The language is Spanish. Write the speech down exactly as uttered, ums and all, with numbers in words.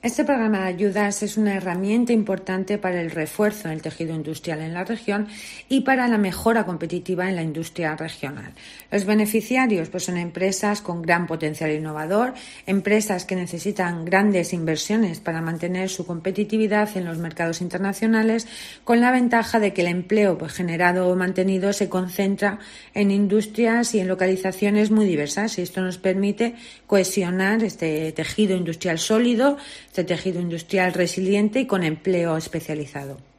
Este programa de ayudas es una herramienta importante para el refuerzo del tejido industrial en la región y para la mejora competitiva en la industria regional. Los beneficiarios pues, son empresas con gran potencial innovador, empresas que necesitan grandes inversiones para mantener su competitividad en los mercados internacionales, con la ventaja de que el empleo pues, generado o mantenido se concentra en industrias y en localizaciones muy diversas, y esto nos permite cohesionar este tejido industrial sólido, este tejido industrial resiliente y con empleo especializado.